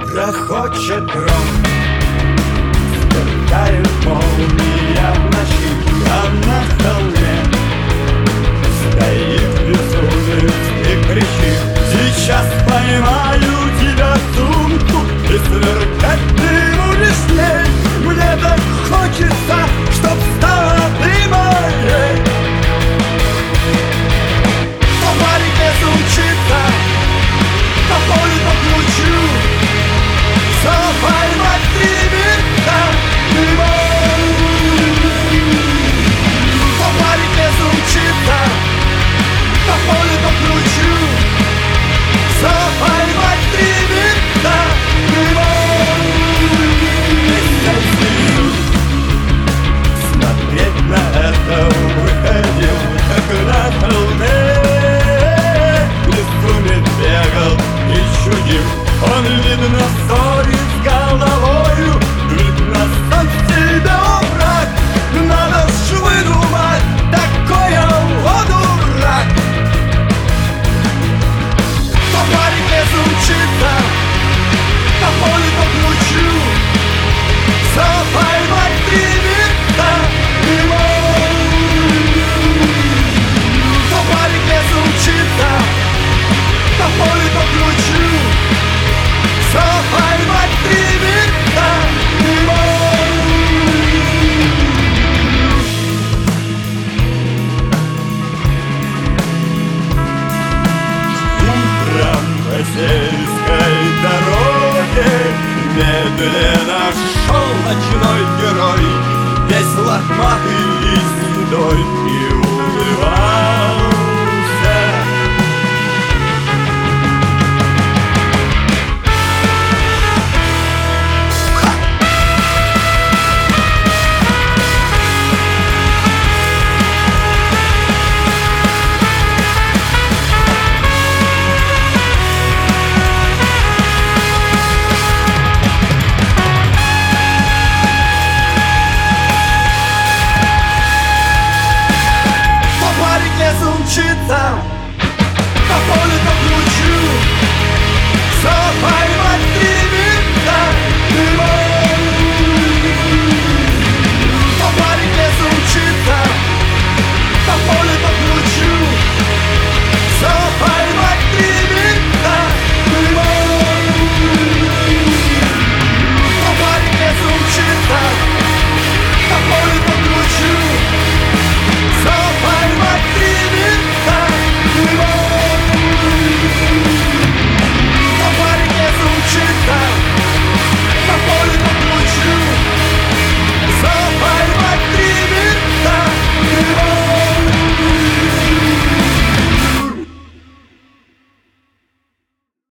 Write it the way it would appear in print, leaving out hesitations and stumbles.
Грохочет гром, сверкает молния в ночи, а на холме стоит безумец и кричит: сейчас поймаю тебя в сумку, и сверкать ты будешь в ней. Мне так хочется, чтоб стала ты моей. Кто по реке сумчится, по полю по ключу, все поймать стремится ты мой. Кто по реке сумчится, по полю по ключу, все поймать стремится ты мой. Смотреть на это выходил, как на холме. Лесумет бегал и чудил, он, видно, ссорит с головою. Видно, сам себе враг, надо ж выдумать такое, о, дурак. Кто по реке сумчится, по полю по ключу, все поймать стремится ты мой. Кто по реке сумчится, по полю по ключу, все поймать стремится ты мой. Утром по сельской дороге медленно шел ночной герой, весь лохматый и седой, и